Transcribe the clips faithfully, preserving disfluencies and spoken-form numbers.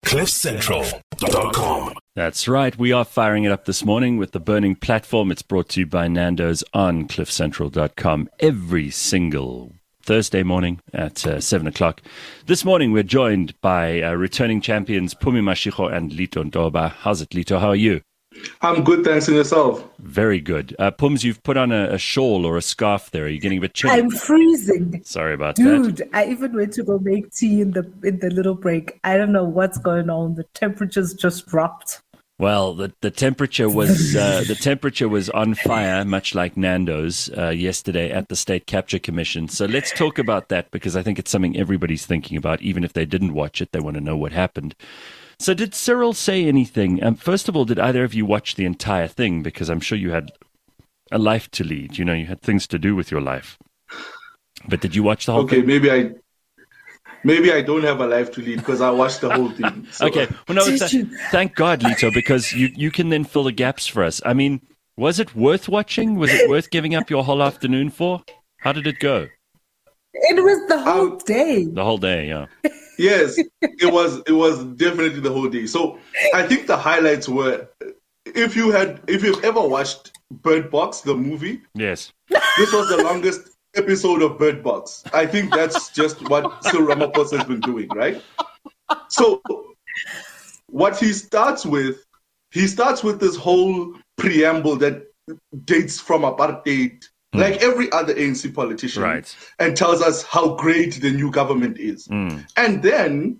cliff central dot com. That's right. We are firing it up this morning with the Burning Platform. It's brought to you by Nando's on cliff central dot com every single Thursday morning at uh, seven o'clock. This morning, we're joined by uh, returning champions Phumi Mashego and Lito Ntoba. How's it, Lito? How are you? I'm good, thanks, and yourself? Very good. Uh, Pums, you've put on a, a shawl or a scarf there. Are you getting a bit chilly? I'm freezing. Sorry about Dude, that. I even went to go make tea in the in the little break. I don't know what's going on. The temperatures just dropped. Well, the the temperature was uh, the temperature was on fire, much like Nando's uh, yesterday at the State Capture Commission. So let's talk about that, because I think it's something everybody's thinking about. Even if they didn't watch it, they want to know what happened. So did Cyril say anything? Um, first of all, did either of you watch the entire thing? Because I'm sure you had a life to lead. You know, you had things to do with your life. But did you watch the whole okay, thing? Okay, maybe I maybe I don't have a life to lead because I watched the whole thing. So. Okay, well, no, it's a, thank God, Lito, because you, you can then fill the gaps for us. I mean, was it worth watching? Was it worth giving up your whole afternoon for? How did it go? It was the whole um, day. The whole day, yeah. Yes, it was it was definitely the whole day. So I think the highlights were, if you had if you've ever watched Bird Box, the movie, yes, this was the longest episode of Bird Box. I think that's just what Cyril Ramaphosa has been doing, right? So what he starts with, he starts with this whole preamble that dates from apartheid, Mm. like every other A N C politician, right, and tells us how great the new government is. Mm. And then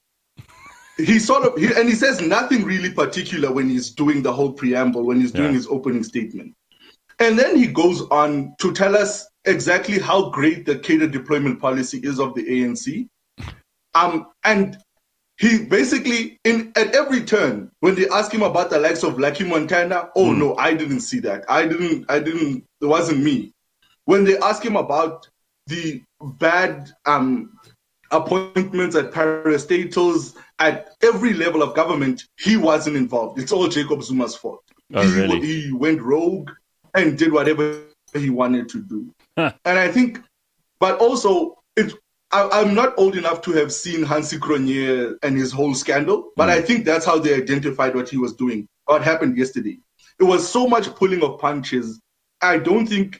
he sort of, he, and he says nothing really particular when he's doing the whole preamble, when he's doing yeah. his opening statement. And then he goes on to tell us exactly how great the cadre deployment policy is of the A N C. Um, and he basically, in at every turn, when they ask him about the likes of Lucky Montana, oh mm. no, I didn't see that. I didn't, I didn't, it wasn't me. When they ask him about the bad um, appointments at parastatals, at every level of government, he wasn't involved. It's all Jacob Zuma's fault. Oh, he, really? he went rogue and did whatever he wanted to do. Huh. And I think, but also, it, I, I'm not old enough to have seen Hansi Cronje and his whole scandal, but mm. I think that's how they identified what he was doing, what happened yesterday. It was so much pulling of punches. I don't think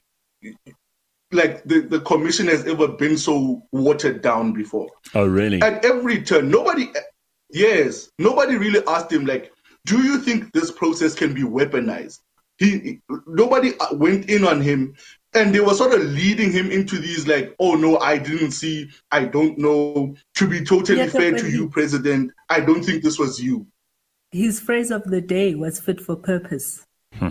like the, the commission has ever been so watered down before. Oh, really? At every turn, nobody, yes, nobody really asked him, like, do you think this process can be weaponized? He, nobody went in on him, and they were sort of leading him into these, like, oh, no, I didn't see, I don't know. To be totally yeah, fair to he, you, President, I don't think this was you. His phrase of the day was fit for purpose. Hmm.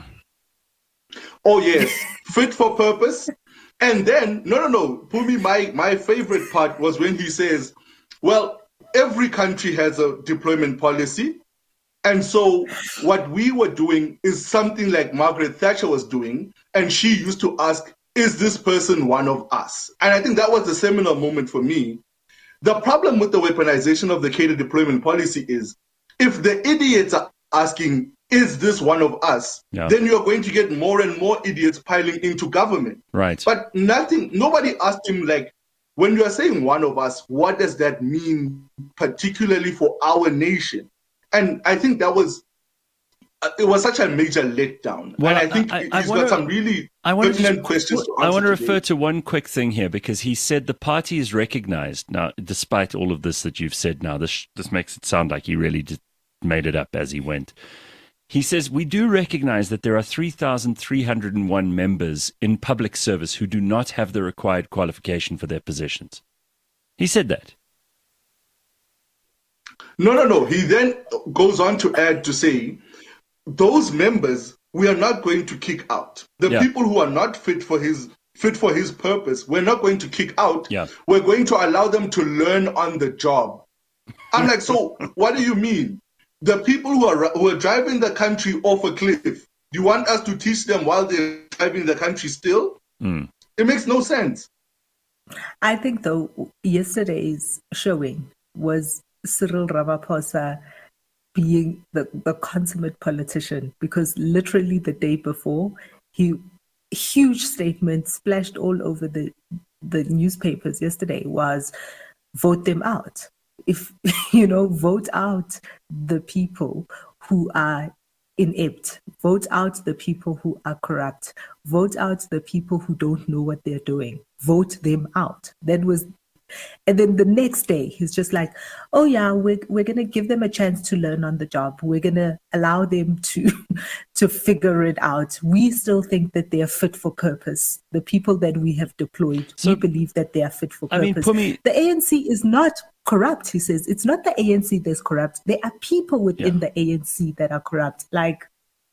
Oh, yes, fit for purpose. And then, no, no, no, Phumi, my, my favorite part was when he says, well, every country has a deployment policy. And so what we were doing is something like Margaret Thatcher was doing. And she used to ask, is this person one of us? And I think that was the seminal moment for me. The problem with the weaponization of the cadre deployment policy is if the idiots are asking, is this one of us? Yeah. Then you're going to get more and more idiots piling into government. Right. But nothing, nobody asked him, like, when you are saying one of us, what does that mean, particularly for our nation? And I think that was, uh, it was such a major letdown. Well, and I think I, he's I got wanna, some really pertinent questions to answer I want to today. refer to one quick thing here, because he said the party is recognized. Now, despite all of this that you've said now, this, this makes it sound like he really did, made it up as he went. He says, we do recognize that there are three thousand three hundred one members in public service who do not have the required qualification for their positions. He said that. No, no, no. He then goes on to add to say, those members, we are not going to kick out. The yeah. people who are not fit for his fit for his purpose, we're not going to kick out. Yeah. We're going to allow them to learn on the job. I'm like, so what do you mean? The people who are who are driving the country off a cliff, do you want us to teach them while they're driving the country still? Mm. It makes no sense. I think, though, yesterday's showing was Cyril Ramaphosa being the, the consummate politician, because literally the day before, he huge statement splashed all over the, the newspapers yesterday was, vote them out. if, you know, vote out the people who are inept, vote out the people who are corrupt, vote out the people who don't know what they're doing, vote them out. That was, and then the next day he's just like, oh yeah, we're, we're going to give them a chance to learn on the job. We're going to allow them to, to figure it out. We still think that they're fit for purpose. The people that we have deployed, so, we believe that they are fit for purpose. I mean, Phumi, the A N C is not corrupt, he says. It's not the A N C that's corrupt. There are people within yeah. the A N C that are corrupt. Like,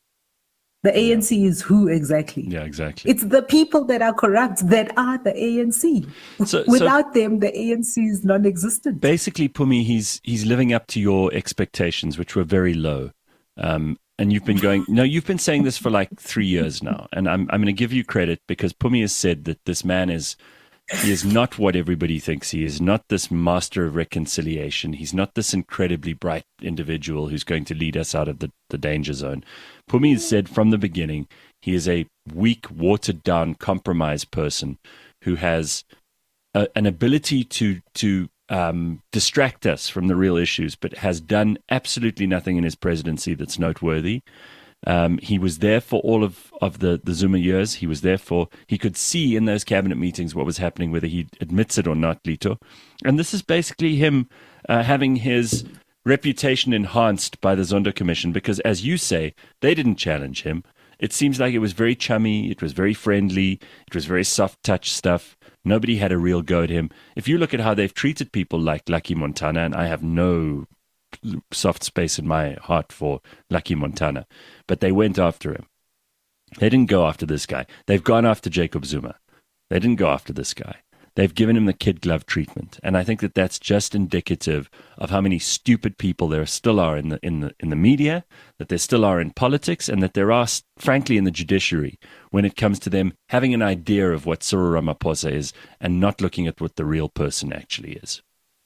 the A N C is who exactly? Yeah, exactly. It's the people that are corrupt that are the A N C. So, Without so them, the A N C is non-existent. Basically, Phumi, he's he's living up to your expectations, which were very low. Um, and you've been going, no, you've been saying this for like three years now. And I'm I'm going to give you credit because Phumi has said that this man is, he is not what everybody thinks he is, not this master of reconciliation. He's not this incredibly bright individual who's going to lead us out of the, the danger zone. Phumi has said from the beginning, he is a weak, watered-down, compromised person who has a, an ability to to um, distract us from the real issues, but has done absolutely nothing in his presidency that's noteworthy. Um, he was there for all of, of the, the Zuma years. He was there for, he could see in those cabinet meetings what was happening, whether he admits it or not, Lito. And this is basically him uh, having his reputation enhanced by the Zondo Commission because, as you say, they didn't challenge him. It seems like it was very chummy. It was very friendly. It was very soft touch stuff. Nobody had a real go at him. If you look at how they've treated people like Lucky Montana, and I have no soft space in my heart for Lucky Montana, but they went after him. They didn't go after this guy. They've gone after Jacob Zuma. They didn't go after this guy. They've given him the kid glove treatment, and I think that that's just indicative of how many stupid people there still are in the in the in the media, that there still are in politics, and that there are, frankly, in the judiciary when it comes to them having an idea of what Cyril Ramaphosa is and not looking at what the real person actually is.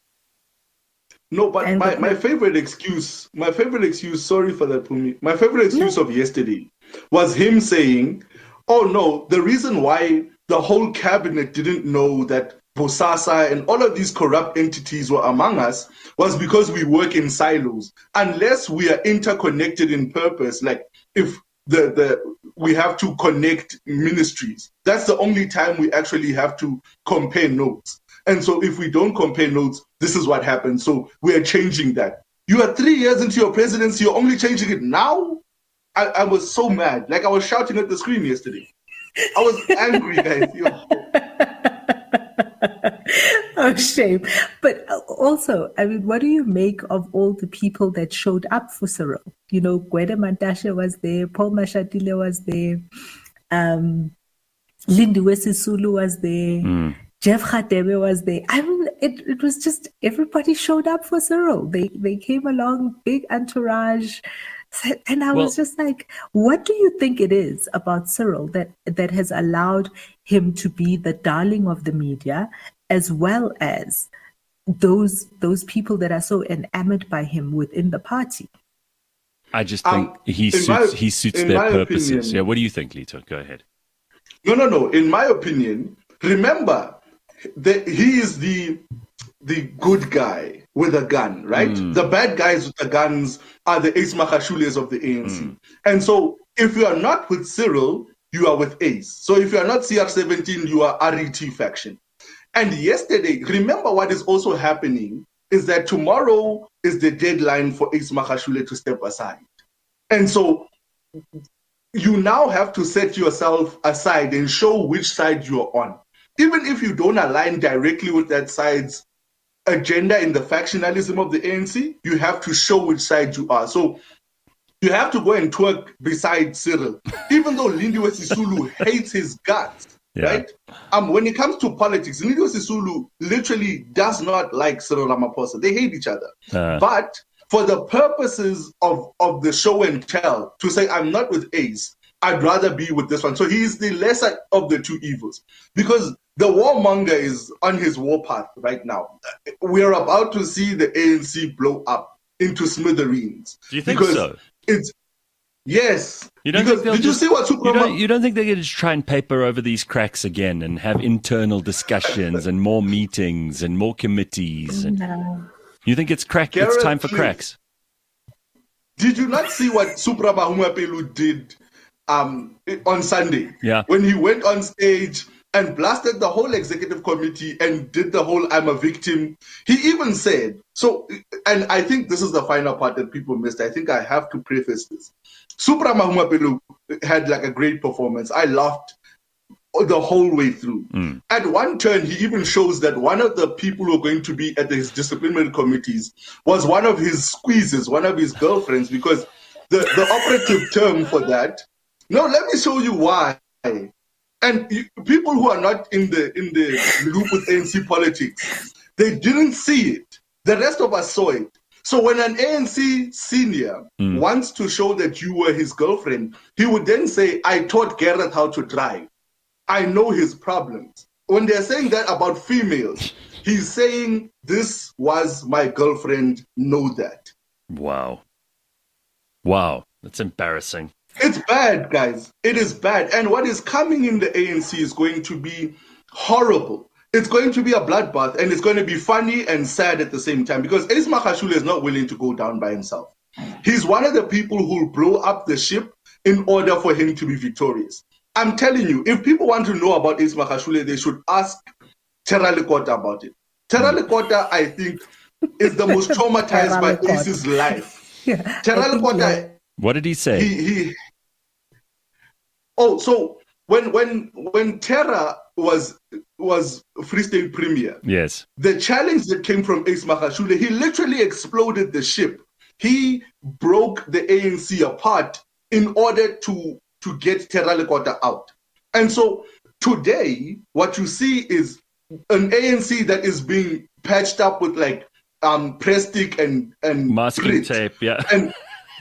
No, but and my, my favorite excuse, my favorite excuse, sorry for that, Phumi, my favorite excuse no. of yesterday was him saying, oh no, the reason why the whole cabinet didn't know that Bosasa and all of these corrupt entities were among us was because we work in silos. Unless we are interconnected in purpose, like if the, the we have to connect ministries, that's the only time we actually have to compare notes. And so if we don't compare notes, this is what happens. So we are changing that. You are three years into your presidency, you're only changing it now? I, I was so mad. Like I was shouting at the screen yesterday. I was angry, guys. Oh, shame. But also, I mean, what do you make of all the people that showed up for Cyril? You know, Gwede Mantashe was there, Paul Mashatile was there, um, Lindiwe Sisulu was there, mm. Jeff Radebe was there. I mean, it, it was just everybody showed up for Cyril. They they came along, big entourage. And I well, was just like, what do you think it is about Cyril that, that has allowed him to be the darling of the media, as well as those those people that are so enamored by him within the party? I just think um, he suits my, he suits their purposes. Opinion, yeah, what do you think, Lito? Go ahead. No, no, no. In my opinion, remember, the, he is the the good guy with a gun, right? Mm. The bad guys with the guns are the Ace Makashules of the A N C. Mm. And so if you are not with Cyril, you are with Ace. So if you are not C R seventeen, you are R E T faction. And yesterday, remember what is also happening is that tomorrow is the deadline for Ace Makashule to step aside. And so you now have to set yourself aside and show which side you're on. Even if you don't align directly with that side's agenda in the factionalism of the A N C, you have to show which side you are. So you have to go and twerk beside Cyril, even though Lindiwe Sisulu hates his guts, yeah. right? Um, when it comes to politics, Lindiwe Sisulu literally does not like Cyril Ramaphosa. They hate each other. Uh. But for the purposes of, of the show and tell, to say I'm not with Ace, I'd rather be with this one. So he is the lesser of the two evils, because the warmonger is on his warpath right now. We are about to see the A N C blow up into smithereens. Do you think because so? It's yes. You don't because, think did just, you see what Superman? You don't, you don't think they're going to try and paper over these cracks again and have internal discussions and more meetings and more committees? And... No. You think it's crack? Gareth it's time for Cliff. cracks. Did you not see what Supra Mahumapelo did um, on Sunday? Yeah. When he went on stage and blasted the whole executive committee and did the whole "I'm a victim." He even said, so, and I think this is the final part that people missed. I think I have to preface this. Supra Mahumapelo had like a great performance. I laughed the whole way through. Mm. At one turn, he even shows that one of the people who are going to be at his disciplinary committees was one of his squeezes, one of his girlfriends, because the, the operative term for that. No, let me show you why. And you, people who are not in the in the loop with A N C politics, they didn't see it. The rest of us saw it. So when an A N C senior mm. wants to show that you were his girlfriend, he would then say, I taught Gareth how to drive. I know his problems. When they're saying that about females, he's saying, this was my girlfriend, know that. Wow. Wow. That's embarrassing. It's bad, guys. It is bad. And what is coming in the A N C is going to be horrible. It's going to be a bloodbath, and it's going to be funny and sad at the same time, because Ace Magashule is not willing to go down by himself. He's one of the people who will blow up the ship in order for him to be victorious. I'm telling you, if people want to know about Ace Magashule, they should ask Terra Lekota about it. Terra Lekota, I think, is the most traumatized by Ace's life. Yeah, Terra Lekota... What did he say? He, he, oh, so when when when Terra was was Free State Premier, yes, the challenge that came from Ace Magashule, he literally exploded the ship. He broke the A N C apart in order to to get Terra Lekota out. And so today, what you see is an A N C that is being patched up with like um plastic and and masking grit. tape, yeah. And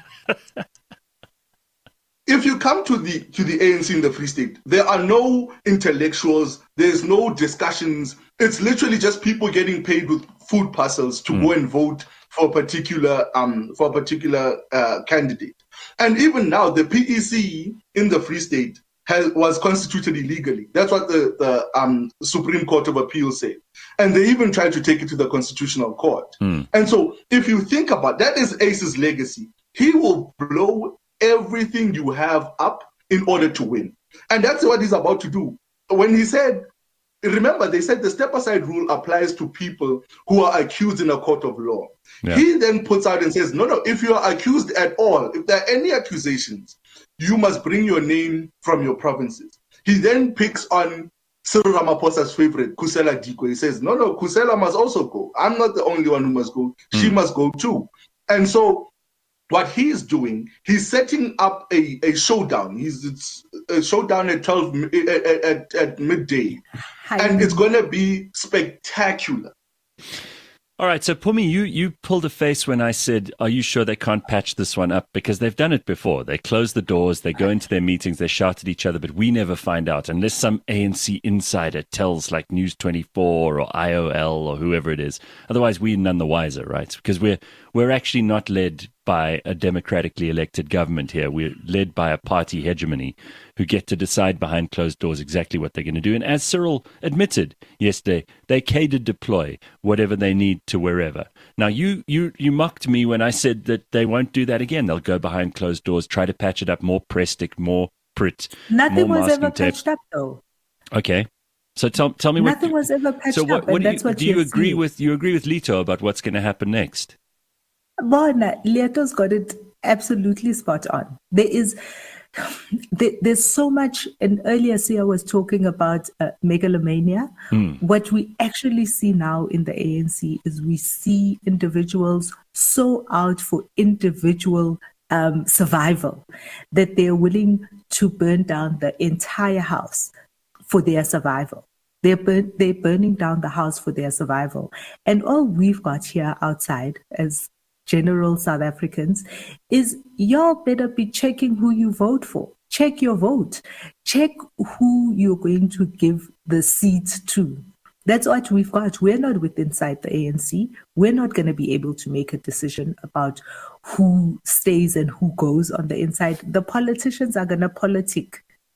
if you come to the to the A N C in the Free State, there are no intellectuals, there's no discussions. It's literally just people getting paid with food parcels to mm. go and vote for a particular um for a particular uh, candidate. And even now, the P E C in the Free State has, was constituted illegally. That's what the, the um, Supreme Court of Appeal said. And they even tried to take it to the Constitutional Court. Mm. And so if you think about that, is Ace's legacy. He will blow everything you have up in order to win. And that's what he's about to do. When he said, remember, they said the step-aside rule applies to people who are accused in a court of law. Yeah. He then puts out and says, no, no, if you are accused at all, if there are any accusations, you must bring your name from your provinces. He then picks on Cyril Ramaphosa's favorite, Khusela Dikwe. He says, no, no, Khusela must also go. I'm not the only one who must go. Mm. She must go too. And so what he's doing, he's setting up a, a showdown. He's it's a showdown at twelve at, at, at midday. Hi. And it's going to be spectacular. All right, so Pumi, you, you pulled a face when I said, are you sure they can't patch this one up? Because they've done it before. They close the doors, they go into their meetings, they shout at each other, but we never find out unless some A N C insider tells like News twenty-four or I O L or whoever it is. Otherwise, we're none the wiser, right? Because we're we're actually not led by a democratically elected government here. We're led by a party hegemony who get to decide behind closed doors exactly what they're going to do. And as Cyril admitted yesterday, they cater deploy whatever they need to wherever. Now, you, you, you mocked me when I said that they won't do that again. They'll go behind closed doors, try to patch it up, more press stick, more Prit, Nothing more was ever tape. patched up, though. Okay. So tell, tell me Nothing what... Nothing was ever patched so what, up, what and do that's you, what do you agree seeing. with? You agree with Lito about what's going to happen next? Bona, Leto's got it absolutely spot on. There is, there, there's so much, and earlier Sia was talking about uh, megalomania. Mm. What we actually see now in the A N C is we see individuals so out for individual um, survival that they're willing to burn down the entire house for their survival. They're, burn, they're burning down the house for their survival. And all we've got here outside as general South Africans is y'all better be checking who you vote for. Check your vote. Check who you're going to give the seat to. That's what we've got. We're not with inside the A N C. We're not going to be able to make a decision about who stays and who goes on the inside. The politicians are going to politic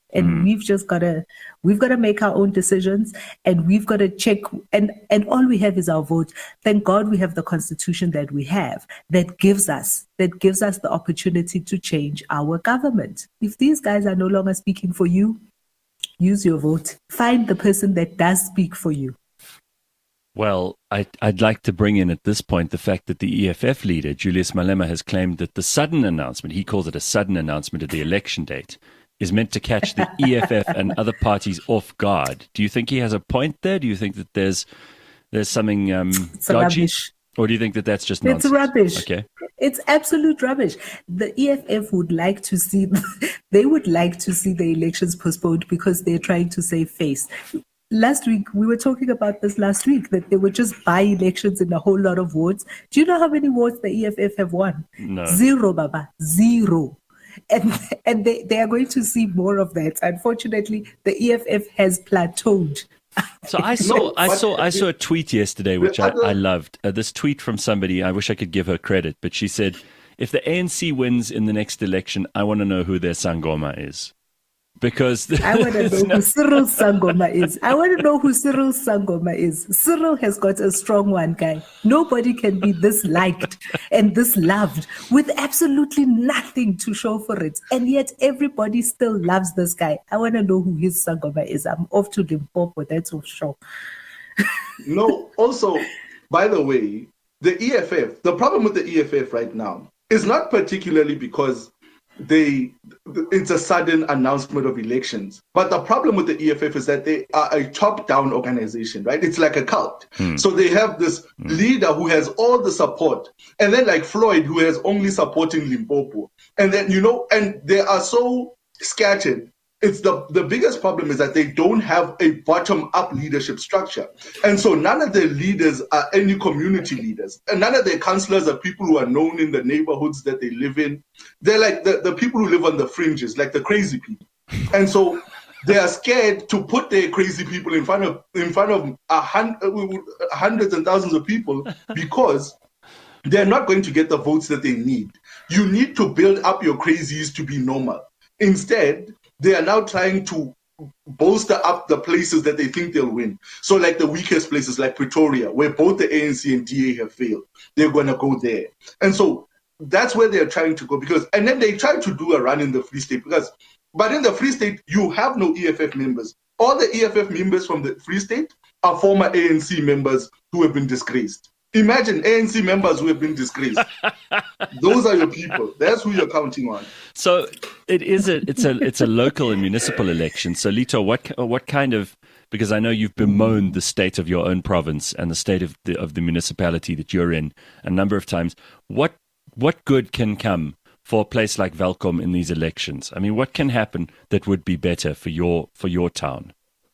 And Mm. we've just got to, we've got to make our own decisions, and we've got to check. And, and all we have is our vote. Thank God we have the constitution that we have that gives us, that gives us the opportunity to change our government. If these guys are no longer speaking for you, use your vote. Find the person that does speak for you. Well, I, I'd like to bring in at this point the fact that the E F F leader, Julius Malema, has claimed that the sudden announcement, he calls it a sudden announcement of the election date, is meant to catch the E F F and other parties off guard. Do you think he has a point there? Do you think that there's there's something um, dodgy? Rubbish. Or do you think that that's just nonsense? It's rubbish. Okay. It's absolute rubbish. The E F F would like to see, they would like to see the elections postponed because they're trying to save face. Last week, we were talking about this last week, that they were just by-elections in a whole lot of wards. Do you know how many wards the E F F have won? No. Zero, Baba. Zero. And and they, they are going to see more of that. Unfortunately, the E F F has plateaued. So I saw, No, I but- saw, I saw a tweet yesterday, which I, other- I loved. Uh, this tweet from somebody, I wish I could give her credit, but she said, if the A N C wins in the next election, I want to know who their Sangoma is. Because I want to know no- who Cyril Sangoma is. I want to know who Cyril Sangoma is. Cyril has got a strong one, guy. Nobody can be this liked and this loved with absolutely nothing to show for it. And yet everybody still loves this guy. I want to know who his Sangoma is. I'm off to Limpopo, that's for sure. No, also, by the way, the E F F, the problem with the E F F right now is not particularly because they it's a sudden announcement of elections. But the problem with the E F F is that they are a top-down organization, right? It's like a cult. Hmm. So they have this Hmm. leader who has all the support, and then like Floyd, who has only supporting Limpopo. And then, you know, and they are so scattered. It's the, the biggest problem is that they don't have a bottom-up leadership structure. And so none of their leaders are any community leaders. And none of their councillors are people who are known in the neighborhoods that they live in. They're like the, the people who live on the fringes, like the crazy people. And so they are scared to put their crazy people in front of in front of a hun- hundreds and thousands of people because they're not going to get the votes that they need. You need to build up your crazies to be normal. Instead, they are now trying to bolster up the places that they think they'll win. So like the weakest places like Pretoria, where both the A N C and D A have failed, they're going to go there. And so that's where they're trying to go. Because and then they try to do a run in the Free State. because, But in the Free State, you have no E F F members. All the E F F members from the Free State are former A N C members who have been disgraced. Imagine A N C members who have been disgraced. Those are your people. That's who you're counting on. So it is a it's a it's a local and municipal election. So Lito, what what kind of, because I know you've bemoaned the state of your own province and the state of the of the municipality that you're in a number of times. What what good can come for a place like Welkom in these elections? I mean, what can happen that would be better for your for your town?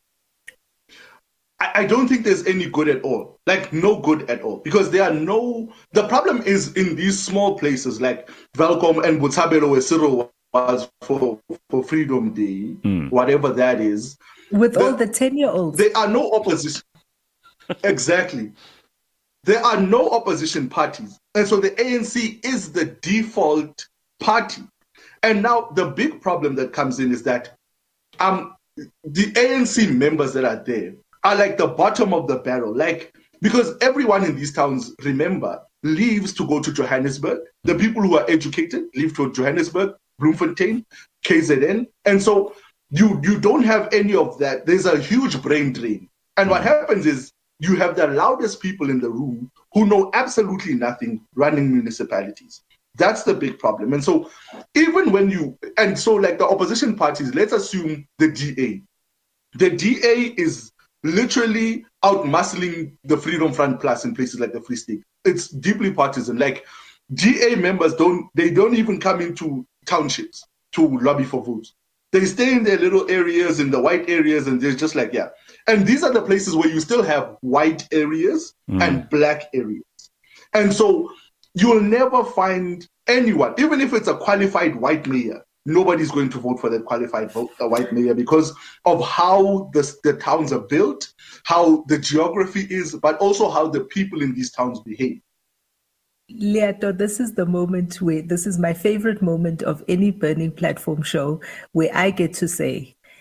I don't think there's any good at all, like no good at all, because there are no, the problem is in these small places like Welkom and Botshabelo where Cyril was for, for Freedom Day, Mm. whatever that is. With the, all the ten-year-olds. There are no opposition. Exactly. There are no opposition parties. And so the A N C is the default party. And now the big problem that comes in is that um, the A N C members that are there are like the bottom of the barrel, like because everyone in these towns, remember, leaves to go to Johannesburg. The people who are educated leave to Johannesburg, Bloemfontein, K Z N, and so you you don't have any of that. There's a huge brain drain, and what happens is you have the loudest people in the room who know absolutely nothing running municipalities. That's the big problem, and so even when you and so like the opposition parties, let's assume the D A, the D A is literally out-muscling the Freedom Front Plus in places like the Free State. It's deeply partisan. Like, D A members don't, they don't even come into townships to lobby for votes. They stay in their little areas, in the white areas, and they're just like, yeah. And these are the places where you still have white areas mm. and black areas. And so you'll never find anyone, even if it's a qualified white mayor, nobody's going to vote for that qualified vote, uh, white mayor because of how the, the towns are built, how the geography is, but also how the people in these towns behave. Leato, this is the moment where, this is my favorite moment of any Burning Platform show where I get to say,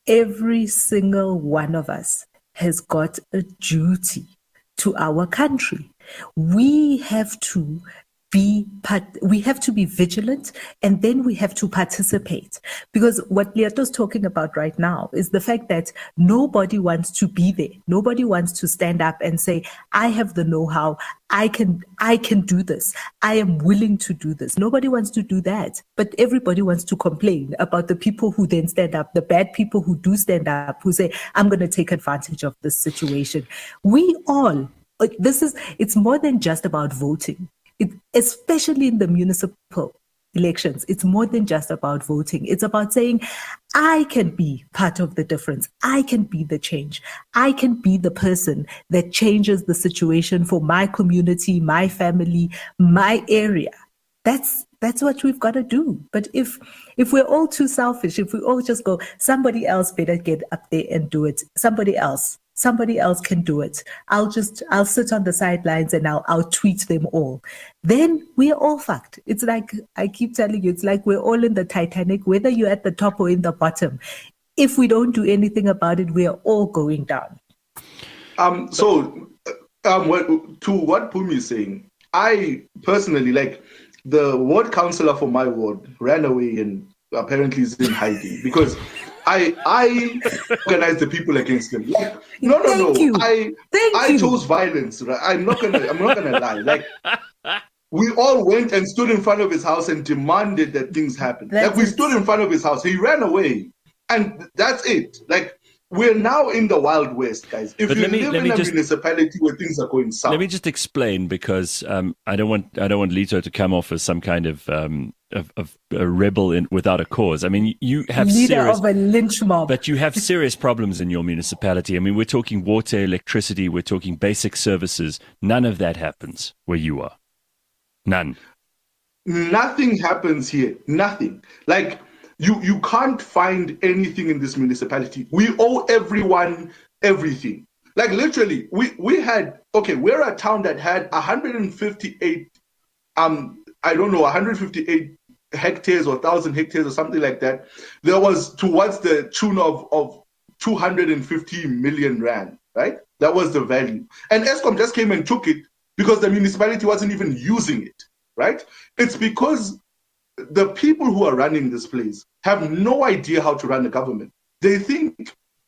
every single one of us has got a duty to our country. We have to be part, we have to be vigilant, and then we have to participate. Because what Leeto's talking about right now is the fact that nobody wants to be there. Nobody wants to stand up and say, I have the know-how. I can, I can do this. I am willing to do this. Nobody wants to do that. But everybody wants to complain about the people who then stand up, the bad people who do stand up, who say, I'm going to take advantage of this situation. We all, this is, it's more than just about voting. It, especially in the municipal elections, it's more than just about voting. It's about saying, I can be part of the difference. I can be the change. I can be the person that changes the situation for my community, my family, my area. That's that's what we've got to do. But if if we're all too selfish, if we all just go, somebody else better get up there and do it. Somebody else. Somebody else can do it. I'll just, I'll sit on the sidelines and I'll, I'll tweet them all. Then we're all fucked. It's like, I keep telling you, it's like we're all in the Titanic, whether you're at the top or in the bottom. If we don't do anything about it, we're all going down. Um. So, um, what, to what Phumi is saying, I personally, like, the ward councillor for my ward ran away and apparently is in hiding because I I organized the people against him. Like, no, no, Thank no. you. I Thank I you. chose violence. Right? I'm not gonna I'm not gonna lie. Like, we all went and stood in front of his house and demanded that things happen. That's like we it. stood in front of his house. He ran away, and that's it. Like, we're now in the Wild West, guys. If But you let me- live let in me a just- municipality where things are going south, Let me just explain, because um, I don't want I don't want Leeto to come off as some kind of um, of, of a rebel in, without a cause. I mean, you have Leader serious, of a lynch mob. but you have serious problems in your municipality. I mean, we're talking water, electricity, we're talking basic services. None of that happens where you are. None. nothing happens here. Nothing. Like, you you can't find anything in this municipality. We owe everyone everything. Like, literally, we we had okay. We're a town that had one hundred fifty-eight. Um, I don't know, one hundred fifty-eight hectares or thousand hectares or something like that. There was towards the tune of of two hundred fifty million rand. Right, that was the value. And Eskom just came and took it because the municipality wasn't even using it. Right? It's because the people who are running this place have no idea how to run a government. They think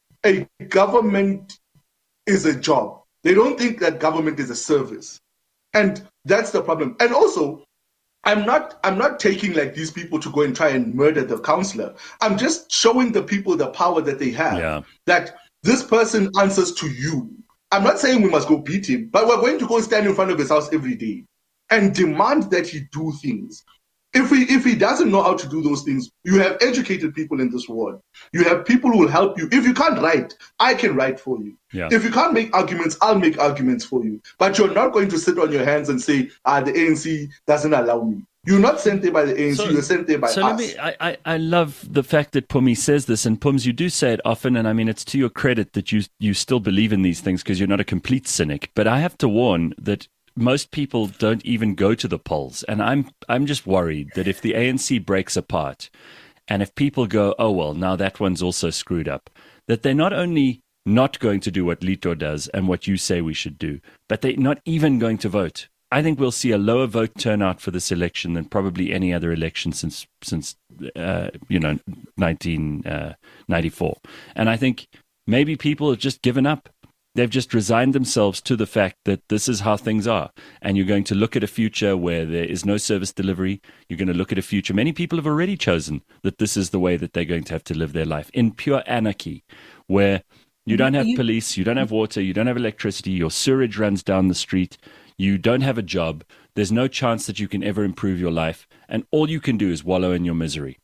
a government is a job. They don't think that government is a service. And that's the problem. And also, I'm not I'm not taking like these people to go and try and murder the councillor. I'm just showing the people the power that they have. Yeah. That this person answers to you. I'm not saying we must go beat him, but we're going to go stand in front of his house every day and demand that he do things. If he if he doesn't know how to do those things, you have educated people in this ward. You have people who will help you. If you can't write, I can write for you. Yeah. If you can't make arguments, I'll make arguments for you. But you're not going to sit on your hands and say, ah, the A N C doesn't allow me. You're not sent there by the A N C, So- you're sent there by So us. let me, I, I, I love the fact that Phumi says this, and Pums, you do say it often, and I mean, it's to your credit that you you still believe in these things because you're not a complete cynic. But I have to warn that most people don't even go to the polls, and I'm I'm just worried that if the A N C breaks apart, and if people go, oh well, now that one's also screwed up, that they're not only not going to do what Leeto does and what you say we should do, but they're not even going to vote. I think we'll see a lower vote turnout for this election than probably any other election since since uh, you know nineteen ninety-four. And I think maybe people have just given up. They've just resigned themselves to the fact that this is how things are. And you're going to look at a future where there is no service delivery. You're going to look at a future. Many people have already chosen that this is the way that they're going to have to live their life, in pure anarchy, where you don't have You- police, you don't have water, you don't have electricity, your sewage runs down the street, you don't have a job, there's no chance that you can ever improve your life, and all you can do is wallow in your misery.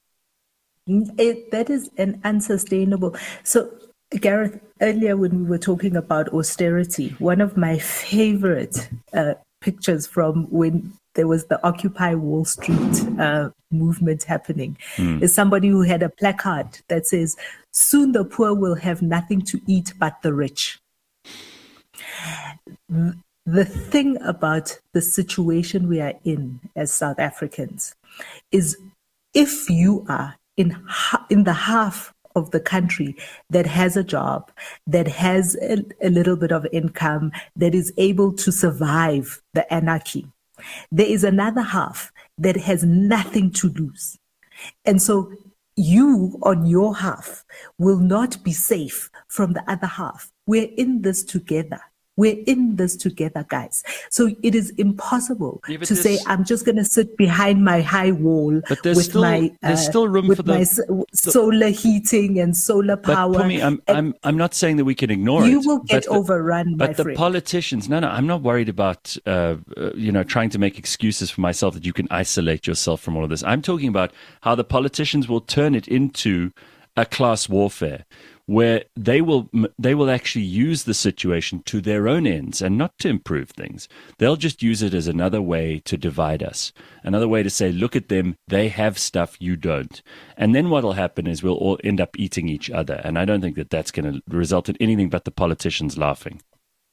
It, that is an unsustainable. So, Gareth, earlier when we were talking about austerity, one of my favorite uh, pictures from when there was the Occupy Wall Street uh, movement happening is somebody who had a placard that says, "Soon the poor will have nothing to eat but the rich." The thing about the situation we are in as South Africans is if you are in ha- in the half of the country that has a job, that has a, a little bit of income, that is able to survive the anarchy. There is another half that has nothing to lose. And so you on your half will not be safe from the other half. We're in this together. We're in this together, guys. So it is impossible yeah, to say, I'm just going to sit behind my high wall with still, my, uh, there's still room with for the, my the, solar heating and solar power. But Pumi, I'm, I'm, I'm not saying that we can ignore you it. You will get but overrun, the, But my the friend. politicians, no, no, I'm not worried about, uh, uh, you know, trying to make excuses for myself that you can isolate yourself from all of this. I'm talking about how the politicians will turn it into a class warfare, where they will they will actually use the situation to their own ends and not to improve things. They'll just use it as another way to divide us, another way to say, look at them, they have stuff you don't. And then what will happen is we'll all end up eating each other. And I don't think that that's going to result in anything but the politicians laughing.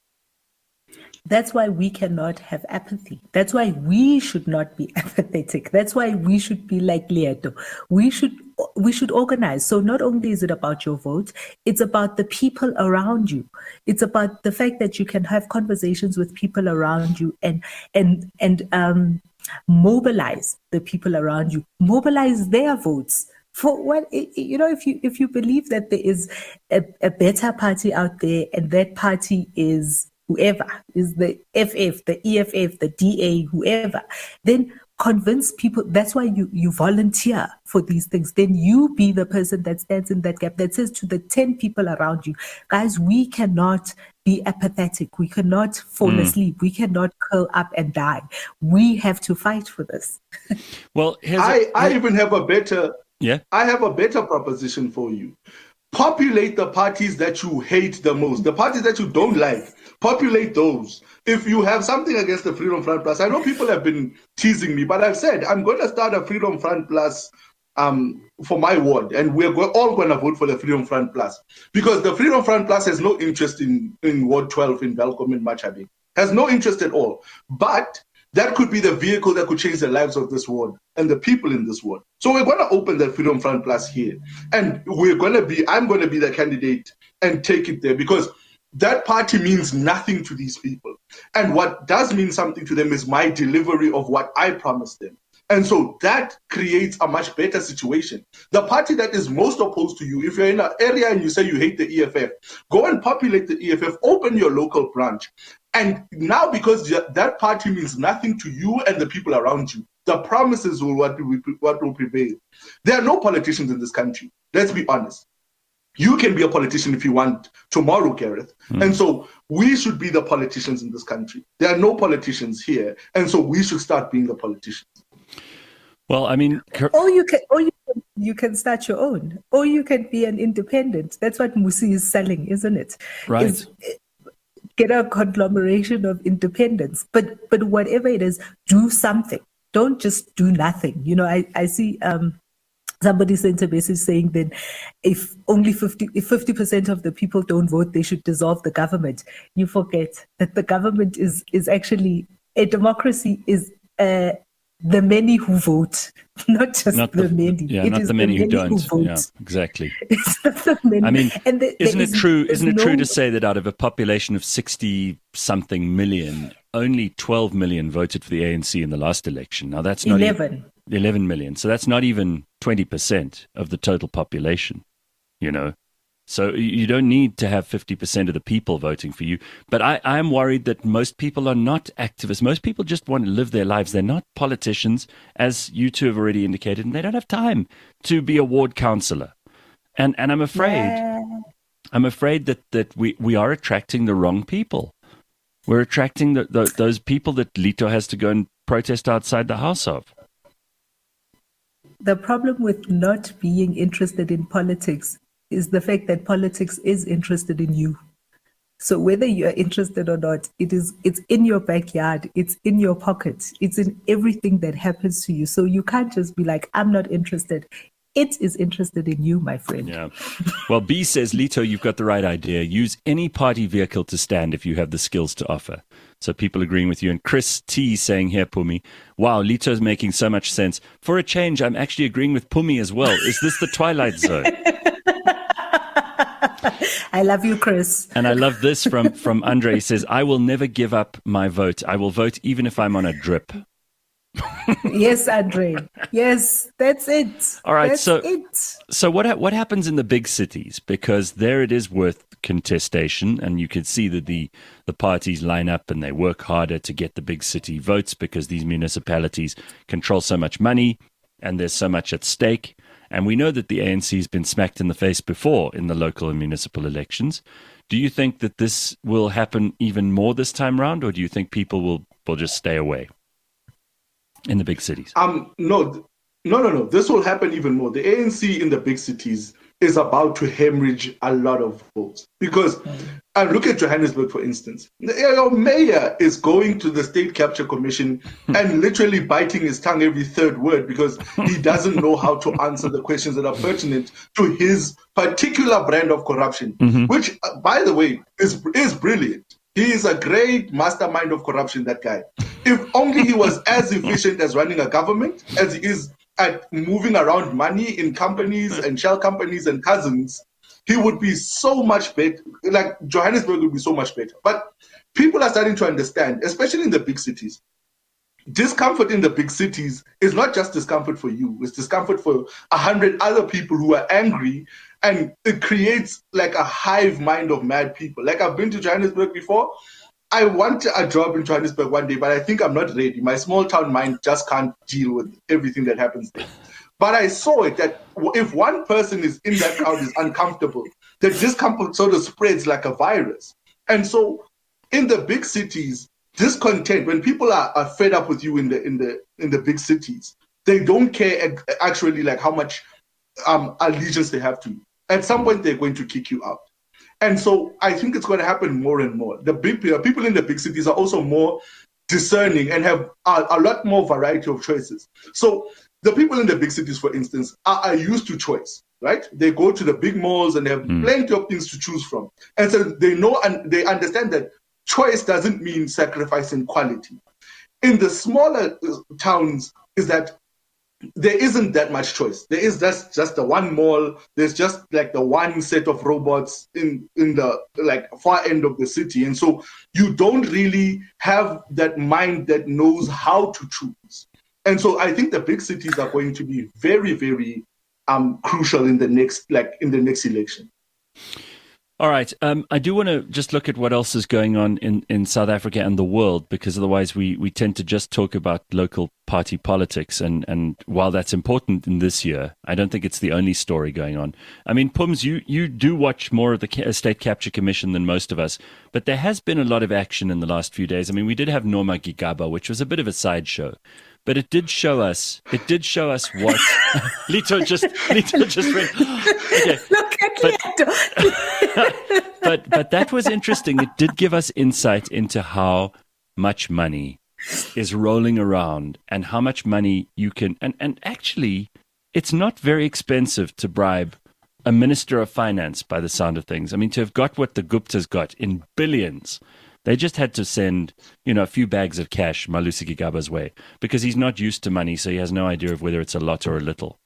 That's why we cannot have apathy. That's why we should not be apathetic. That's why we should be like Leeto. We should we should organize. So not only is it about your vote, it's about the people around you. It's about the fact that you can have conversations with people around you and and and um, mobilize the people around you. Mobilize their votes. For what, you know, if you if you believe that there is a, a better party out there and that party is whoever is the F F, the E F F, the D A, whoever, then convince people. That's why you, you volunteer for these things. Then you be the person that stands in that gap, that says to the ten people around you, guys, we cannot be apathetic. We cannot fall mm. asleep. We cannot curl up and die. We have to fight for this. Well, I, a, I even have a better, yeah. I have a better proposition for you. Populate the parties that you hate the most, the parties that you don't like. Populate those. If you have something against the Freedom Front Plus, I know people have been teasing me, but I've said I'm going to start a Freedom Front Plus um, for my ward, and we're go- all going to vote for the Freedom Front Plus because the Freedom Front Plus has no interest in, in Ward twelve in Welkom and Machabi. Has no interest at all. But that could be the vehicle that could change the lives of this ward and the people in this ward. So we're going to open the Freedom Front Plus here, and we're going to be. I'm going to be the candidate and take it there because that party means nothing to these people. And what does mean something to them is my delivery of what I promised them. And so that creates a much better situation. The party that is most opposed to you, if you're in an area and you say you hate the E F F, go and populate the E F F, open your local branch. And now because that party means nothing to you and the people around you, the promises will what will, what will prevail. There are no politicians in this country. Let's be honest. You can be a politician if you want tomorrow, Gareth. Mm. And so we should be the politicians in this country. There are no politicians here. And so we should start being the politicians. Well, I mean... Or you can, or you can, you can start your own. Or you can be an independent. That's what Musi is selling, isn't it? Right. Is, get a conglomeration of independence. But but whatever it is, do something. Don't just do nothing. You know, I, I see... Um, Somebody sent a message saying that if only fifty, if fifty percent of the people don't vote, they should dissolve the government. You forget that the government is, is actually, a democracy is uh, the many who vote, not just not the, the many. Yeah, it not is the many, the who many don't. Who vote. Yeah, exactly. It's not the many. I mean, and the, isn't it is, true? Isn't it no, true to say that out of a population of sixty-something million, only twelve million voted for the A N C in the last election? Now, that's not eleven. Even, eleven million. So that's not even twenty percent of the total population, you know. So you don't need to have fifty percent of the people voting for you. But I, I'm worried that most people are not activists. Most people just want to live their lives. They're not politicians, as you two have already indicated, and they don't have time to be a ward councillor. And and I'm afraid, yeah. I'm afraid that, that we, we are attracting the wrong people. We're attracting the, the, those people that Lito has to go and protest outside the house of. The problem with not being interested in politics is the fact that politics is interested in you. So whether you are interested or not, it is, it's in your backyard, it's in your pocket, it's in everything that happens to you. So you can't just be like, I'm not interested. It is interested in you, my friend. Yeah. Well, B says, Lito, you've got the right idea. Use any party vehicle to stand if you have the skills to offer. So people agreeing with you. And Chris T saying here, Pumi, wow, Lito's making so much sense. For a change, I'm actually agreeing with Pumi as well. Is this the Twilight Zone? I love you, Chris. And I love this from, from Andre. He says, I will never give up my vote. I will vote even if I'm on a drip. Yes, Andre. Yes, that's it. All right, that's so it. so what ha- what happens in the big cities? Because there it is worth contestation, and you can see that the the parties line up and they work harder to get the big city votes because these municipalities control so much money and there's so much at stake. And we know that the A N C has been smacked in the face before in the local and municipal elections. Do you think that this will happen even more this time round, or do you think people will, will just stay away in the big cities? Um, no, no, no, no. This will happen even more. The A N C in the big cities is about to hemorrhage a lot of votes because I look at Johannesburg, for instance. Your mayor is going to the State Capture Commission and literally biting his tongue every third word because he doesn't know how to answer the questions that are pertinent to his particular brand of corruption, mm-hmm. which, uh, by the way, is is brilliant. He is a great mastermind of corruption, that guy. If only he was as efficient as running a government as he is at moving around money in companies and shell companies and cousins, he would be so much better. Like Johannesburg would be so much better. But people are starting to understand, especially in the big cities, discomfort in the big cities is not just discomfort for you. It's discomfort for a hundred other people who are angry, and it creates like a hive mind of mad people. Like I've been to Johannesburg before. I want a job in Johannesburg one day, but I think I'm not ready. My small town mind just can't deal with everything that happens there. But I saw it that if one person is in that crowd is uncomfortable, the discomfort sort of spreads like a virus. And so in the big cities, discontent, when people are, are fed up with you in the in the in the big cities, they don't care actually like how much um, allegiance they have to you. At some point, they're going to kick you out. And so I think it's going to happen more and more. The big people in the big cities are also more discerning and have a, a lot more variety of choices. So the people in the big cities, for instance, are, are used to choice, right? They go to the big malls and they have mm. plenty of things to choose from. And so they know and they understand that choice doesn't mean sacrificing quality. In the smaller towns is that there isn't that much choice. There is just, just the one mall. There's just like the one set of robots in, in the like far end of the city. And so you don't really have that mind that knows how to choose. And so I think the big cities are going to be very, very um, crucial in the next, like in the next election. All right. Um, I do want to just look at what else is going on in, in South Africa and the world, because otherwise we, we tend to just talk about local party politics. And, and while that's important in this year, I don't think it's the only story going on. I mean, Pums, you, you do watch more of the State Capture Commission than most of us, but there has been a lot of action in the last few days. I mean, we did have Norma Gigaba, which was a bit of a sideshow. But it did show us. It did show us what Lito just. Lito just read. Okay, look at but, but but that was interesting. It did give us insight into how much money is rolling around and how much money you can. And and actually, it's not very expensive to bribe a minister of finance. By the sound of things, I mean, to have got what the Guptas got in billions. They just had to send, you know, a few bags of cash Malusi Gigaba's way because he's not used to money, so he has no idea of whether it's a lot or a little.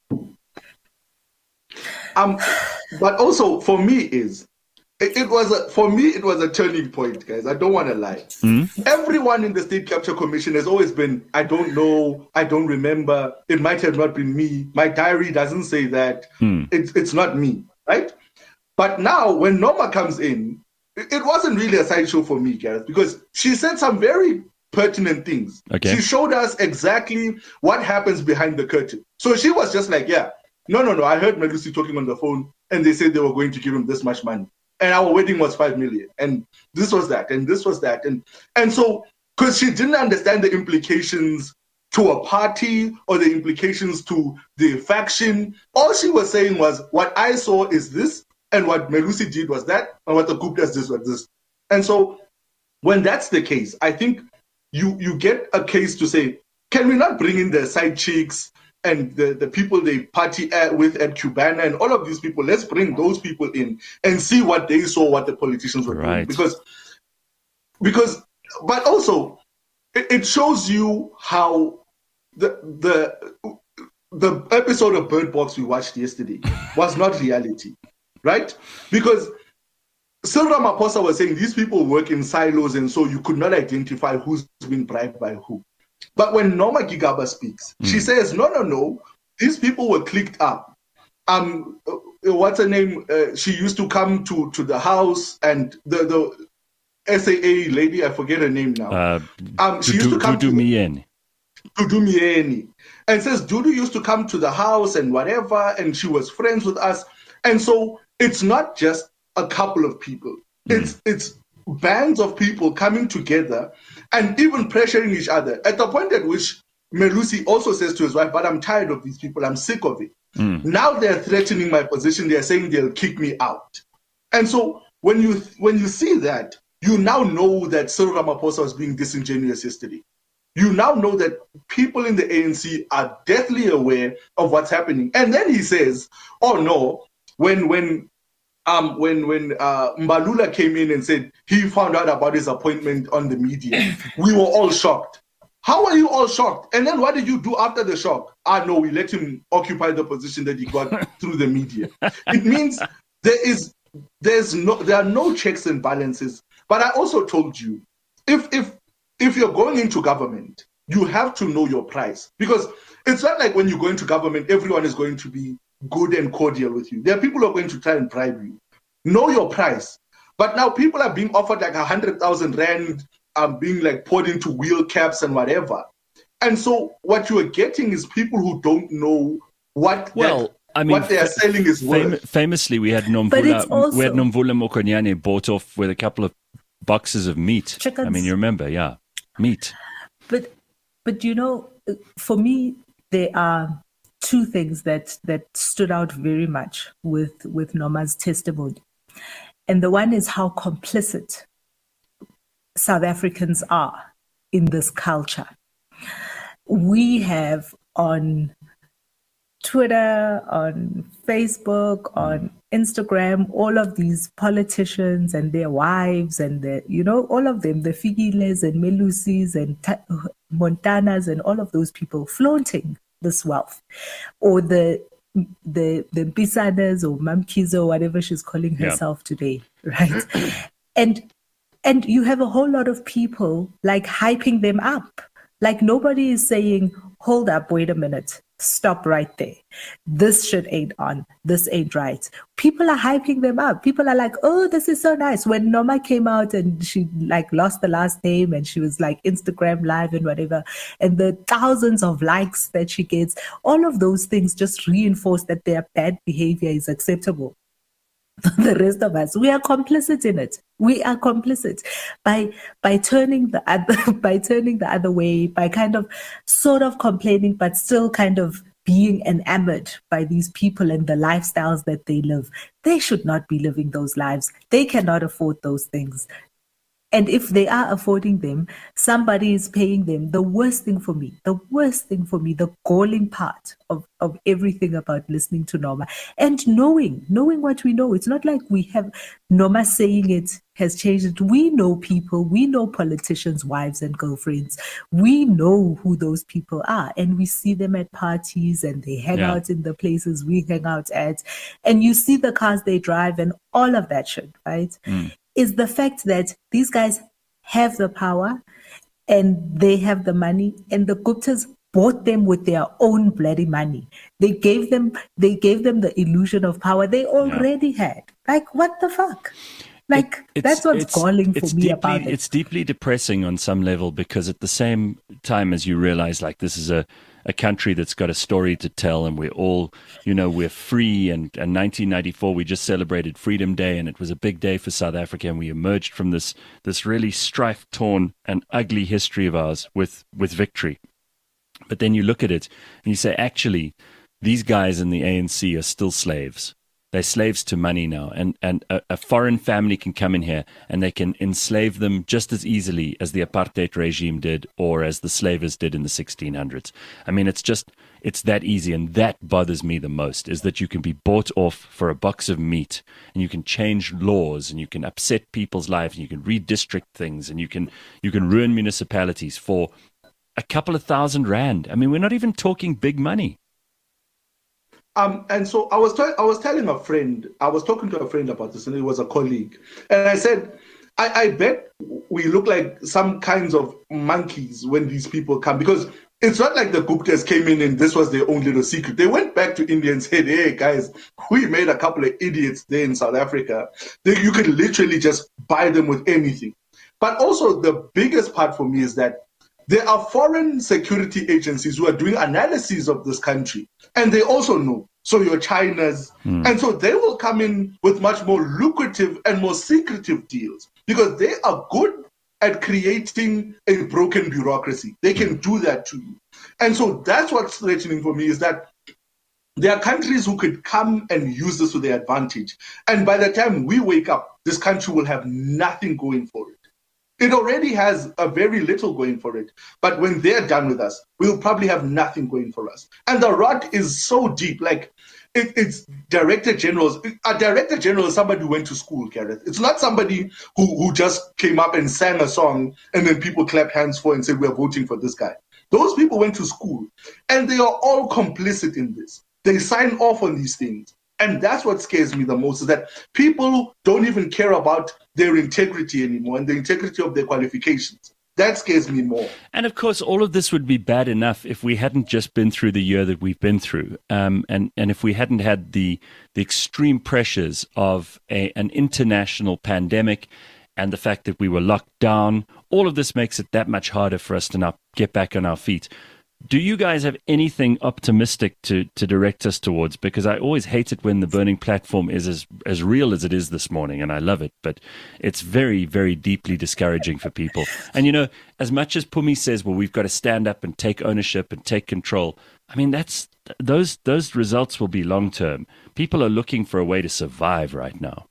Um, but also for me is it, it was a, for me it was a turning point, guys. I don't want to lie. Mm-hmm. Everyone in the State Capture Commission has always been, I don't know, I don't remember. It might have not been me. My diary doesn't say that. Mm. It's it's not me, right? But now when Norma comes in. It wasn't really a sideshow for me, Gareth, because she said some very pertinent things. Okay. She showed us exactly what happens behind the curtain. So she was just like, yeah, no, no, no. I heard Malusi talking on the phone and they said they were going to give him this much money. And our wedding was five million. And this was that. And this was that. And, and so, because she didn't understand the implications to a party or the implications to the faction, all she was saying was, what I saw is this. And what Malusi did was that, and what the Guptas did was this. And so when that's the case, I think you you get a case to say, can we not bring in the side chicks and the, the people they party at, with at Cubana and all of these people? Let's bring those people in and see what they saw, what the politicians were right. doing. Because, because, but also, it, it shows you how the the the episode of Bird Box we watched yesterday was not reality. Right? Because Cyril Ramaphosa was saying these people work in silos, and so you could not identify who's been bribed by who. But when Norma Gigaba speaks, mm. she says, no, no, no, these people were clicked up. Um, what's her name? Uh, she used to come to, to the house, and the, the S A A lady, I forget her name now. Uh, um, she used to come Dudu Myeni. Dudu Myeni. And says Dudu used to come to the house and whatever, and she was friends with us. And so it's not just a couple of people. Mm. It's it's bands of people coming together and even pressuring each other, at the point at which Melusi also says to his wife, but I'm tired of these people. I'm sick of it. Mm. Now they're threatening my position. They're saying they'll kick me out. And so when you when you see that, you now know that Cyril Ramaphosa was being disingenuous yesterday. You now know that people in the A N C are deathly aware of what's happening. And then he says, oh no, when when Um, when when uh, Mbalula came in and said he found out about his appointment on the media, we were all shocked. How are you all shocked? And then what did you do after the shock? Ah, no, we let him occupy the position that he got through the media. It means there is there's no there are no checks and balances. But I also told you, if if if you're going into government, you have to know your price, because it's not like when you go into government, everyone is going to be good and cordial with you. There are people who are going to try and bribe you. Know your price. But now people are being offered like a hundred thousand rand, um, being like poured into wheel caps and whatever. And so what you are getting is people who don't know what well, that, I mean, what they are selling is fam- worth. Famously, we had Nomvula, also, we had Nomvula Mokonyane bought off with a couple of boxes of meat. Chickens. I mean, you remember, yeah, meat. But but you know, for me, there are two things that that stood out very much with with Norma's testimony. And the one is how complicit South Africans are in this culture. We have on Twitter, on Facebook, on Instagram, all of these politicians and their wives and their, you know, all of them, the Figiles and Melusis and Ta- Montanas and all of those people flaunting this wealth, or the the the Pisanas or Mamkizo or whatever she's calling herself yeah. today, right? and and you have a whole lot of people like hyping them up. Like nobody is saying, hold up, wait a minute, stop right there. This shit ain't on. This ain't right. People are hyping them up. People are like, oh, this is so nice. When Norma came out and she like lost the last name and she was like Instagram live and whatever, and the thousands of likes that she gets, all of those things just reinforce that their bad behavior is acceptable. The rest of us, we are complicit in it. We are complicit by by turning the other by turning the other way, by kind of sort of complaining, but still kind of being enamored by these people and the lifestyles that they live. They should not be living those lives. They cannot afford those things. And if they are affording them, somebody is paying them. The worst thing for me, the worst thing for me, the galling part of, of everything about listening to Norma and knowing, knowing what we know. It's not like we have Norma saying it has changed it. We know people, we know politicians' wives and girlfriends. We know who those people are, and we see them at parties and they hang yeah. out in the places we hang out at. And you see the cars they drive and all of that shit, right? Mm. Is the fact that these guys have the power and they have the money, and the Guptas bought them with their own bloody money. They gave them they gave them the illusion of power they already yeah. had. Like, what the fuck? Like, it, that's what's galling for me deeply, about it. It's deeply depressing on some level, because at the same time as you realize, like, this is a, a country that's got a story to tell, and we're all, you know, we're free. And, and nineteen ninety-four, we just celebrated Freedom Day, and it was a big day for South Africa, and we emerged from this this really strife-torn and ugly history of ours with, with victory. But then you look at it and you say, actually, these guys in the A N C are still slaves. They're slaves to money now, and, and a, a foreign family can come in here and they can enslave them just as easily as the apartheid regime did, or as the slavers did in the sixteen hundreds. I mean, it's just, it's that easy, and that bothers me the most, is that you can be bought off for a box of meat, and you can change laws, and you can upset people's lives, and you can redistrict things, and you can you can ruin municipalities for a couple of thousand rand. I mean, we're not even talking big money. Um, and so I was t- I was telling a friend, I was talking to a friend about this, and it was a colleague, and I said, I, I bet we look like some kinds of monkeys when these people come, because it's not like the Guptas came in and this was their own little secret. They went back to India and said, hey, guys, we made a couple of idiots there in South Africa. They, you could literally just buy them with anything. But also the biggest part for me is that there are foreign security agencies who are doing analyses of this country, and they also know. So your China's, mm. and so they will come in with much more lucrative and more secretive deals because they are good at creating a broken bureaucracy. They can do that to you. And so that's what's threatening for me, is that there are countries who could come and use this to their advantage. And by the time we wake up, this country will have nothing going for it. It already has a very little going for it. But when they're done with us, we'll probably have nothing going for us. And the rot is so deep. Like, it, it's director generals. A director general is somebody who went to school, Gareth. It's not somebody who, who just came up and sang a song and then people clap hands for and said, we're voting for this guy. Those people went to school, and they are all complicit in this. They sign off on these things. And that's what scares me the most, is that people don't even care about their integrity anymore and the integrity of their qualifications. That scares me more. And of course, all of this would be bad enough if we hadn't just been through the year that we've been through, um, and and if we hadn't had the the extreme pressures of a, an international pandemic, and the fact that we were locked down. All of this makes it that much harder for us to now get back on our feet. Do you guys have anything optimistic to, to direct us towards? Because I always hate it when the burning platform is as, as real as it is this morning, and I love it, but it's very, very deeply discouraging for people. And, you know, as much as Phumi says, well, we've got to stand up and take ownership and take control, I mean, that's those those results will be long-term. People are looking for a way to survive right now.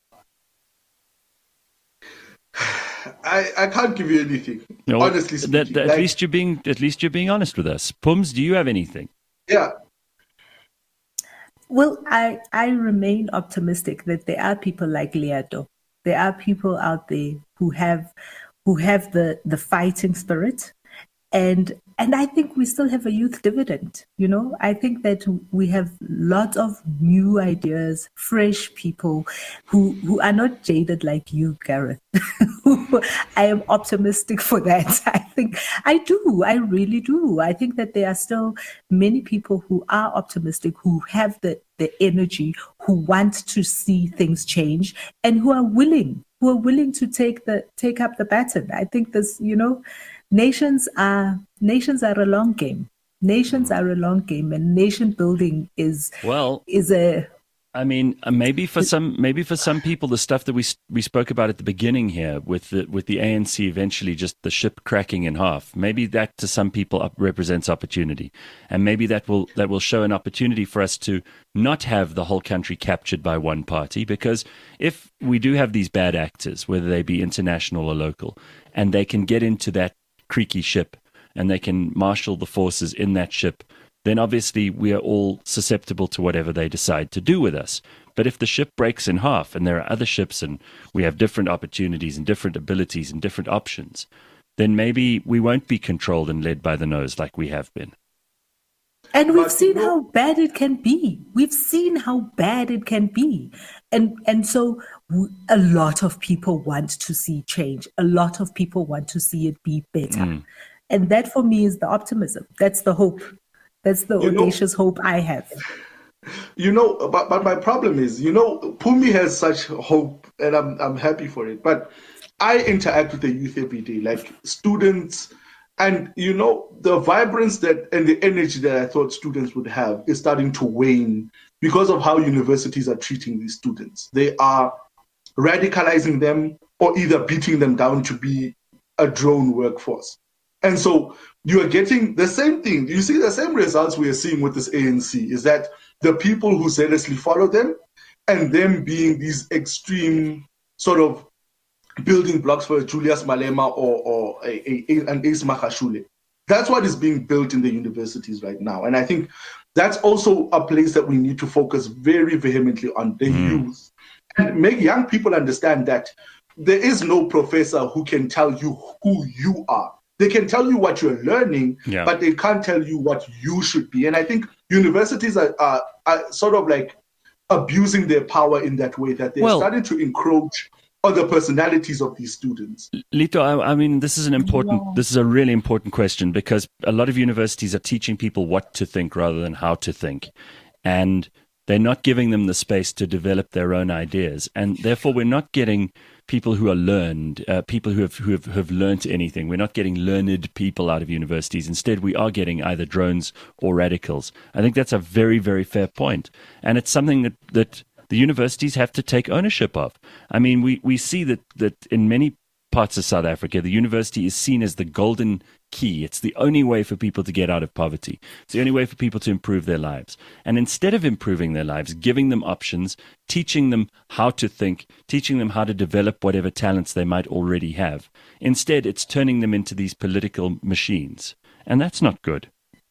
I, I can't give you anything, no, honestly speaking. That, that, like, at least you're being at least you're being honest with us. Pums, do you have anything? Yeah. Well, I I remain optimistic that there are people like Leato. There are people out there who have who have the, the fighting spirit, and and I think we still have a youth dividend. You know, I think that we have lots of new ideas, fresh people who who are not jaded like you, Gareth. I am optimistic for that. I think I do. I really do. I think that there are still many people who are optimistic, who have the, the energy, who want to see things change, and who are willing, who are willing to take the take up the baton. I think this, you know, nations are nations are a long game. Nations are a long game, and nation building is well is a. I mean, maybe for some, maybe for some people, the stuff that we we spoke about at the beginning here, with the with the A N C eventually just the ship cracking in half, maybe that to some people up represents opportunity, and maybe that will that will show an opportunity for us to not have the whole country captured by one party. Because if we do have these bad actors, whether they be international or local, and they can get into that creaky ship and they can marshal the forces in that ship, then obviously we are all susceptible to whatever they decide to do with us. But if the ship breaks in half and there are other ships and we have different opportunities and different abilities and different options, then maybe we won't be controlled and led by the nose like we have been. And we've seen how bad it can be. We've seen how bad it can be. And and so a lot of people want to see change. A lot of people want to see it be better. Mm. And that for me is the optimism. That's the hope. That's the you audacious know, hope I have. You know, but, but my problem is, you know, Phumi has such hope, and I'm I'm happy for it. But I interact with the youth every day, like students, and you know, the vibrance that and the energy that I thought students would have is starting to wane because of how universities are treating these students. They are radicalizing them or either beating them down to be a drone workforce. And so you are getting the same thing. You see the same results we are seeing with this A N C, is that the people who zealously follow them and them being these extreme sort of building blocks for Julius Malema or, or a, a, an Ace Magashule. That's what is being built in the universities right now. And I think that's also a place that we need to focus very vehemently on, the mm. youth, and make young people understand that there is no professor who can tell you who you are. They can tell you what you're learning, yeah. but they can't tell you what you should be. And I think universities are, are, are sort of like abusing their power in that way, that they're well, starting to encroach on the personalities of these students. Lito, I, I mean, this is an important, Yeah. this is a really important question, because a lot of universities are teaching people what to think rather than how to think. And they're not giving them the space to develop their own ideas. And therefore, we're not getting people who are learned, uh, people who have, who have, have learned anything. We're not getting learned people out of universities. Instead, we are getting either drones or radicals. I think that's a very, very fair point. And it's something that, that the universities have to take ownership of. I mean, we, we see that, that in many parts of South Africa, the university is seen as the golden key. It's the only way for people to get out of poverty. It's the only way for people to improve their lives. And instead of improving their lives, giving them options, teaching them how to think, teaching them how to develop whatever talents they might already have, instead it's turning them into these political machines. And that's not good.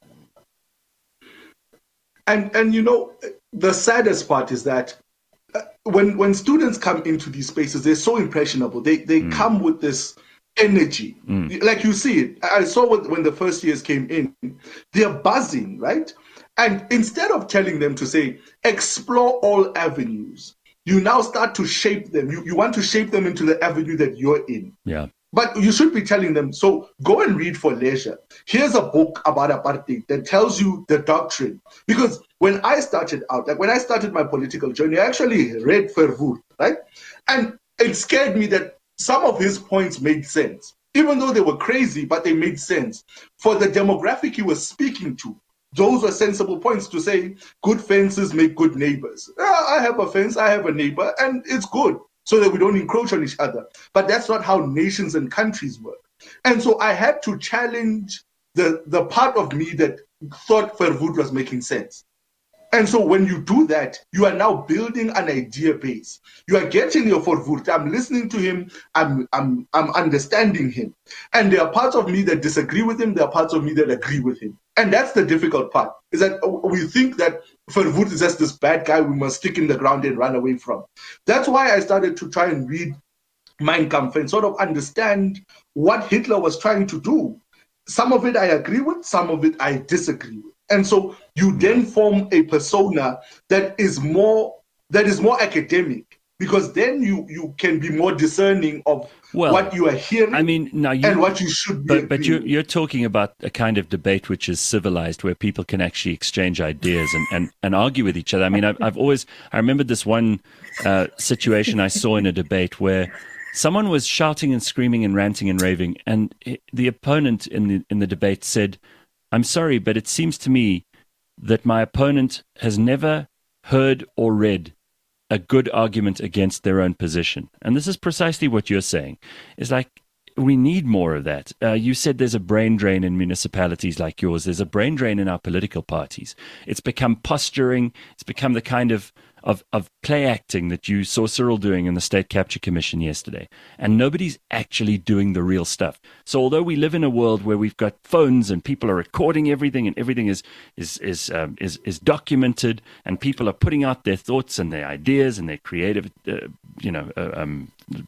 And, and you know, the saddest part is that uh, when, when students come into these spaces, they're so impressionable. They, they mm. come with this energy. Mm. Like you see it. I saw what, when the first years came in, they're buzzing, right? And instead of telling them to say, explore all avenues, you now start to shape them. You, you want to shape them into the avenue that you're in. Yeah. But you should be telling them, so go and read for leisure. Here's a book about apartheid that tells you the doctrine. Because when I started out, like when I started my political journey, I actually read Verwoerd, right? And it scared me that some of his points made sense, even though they were crazy, but they made sense. For the demographic he was speaking to, those were sensible points to say, good fences make good neighbors. Yeah, I have a fence, I have a neighbor, and it's good, so that we don't encroach on each other. But that's not how nations and countries work. And so I had to challenge the, the part of me that thought Verwoerd was making sense. And so when you do that, you are now building an idea base. You are getting your Verwoerd. I'm listening to him. I'm, I'm, I'm understanding him. And there are parts of me that disagree with him. There are parts of me that agree with him. And that's the difficult part, is that we think that Verwoerd is just this bad guy we must stick in the ground and run away from. That's why I started to try and read Mein Kampf and sort of understand what Hitler was trying to do. Some of it I agree with, some of it I disagree with. And so you then form a persona that is more that is more academic, because then you, you can be more discerning of well, what you are hearing. I mean, now you, and what you should be. But, but you're, you're talking about a kind of debate which is civilized, where people can actually exchange ideas and, and, and argue with each other. I mean, I've, I've always I remember this one uh, situation I saw in a debate where someone was shouting and screaming and ranting and raving, and the opponent in the in the debate said, I'm sorry, but it seems to me that my opponent has never heard or read a good argument against their own position. And this is precisely what you're saying. It's like, we need more of that. Uh, you said there's a brain drain in municipalities like yours. There's a brain drain in our political parties. It's become posturing. It's become the kind of Of, of play acting that you saw Cyril doing in the State Capture Commission yesterday. And nobody's actually doing the real stuff. So although we live in a world where we've got phones and people are recording everything and everything is is is um, is, is documented, and people are putting out their thoughts and their ideas and their creative, uh, you know, uh, um,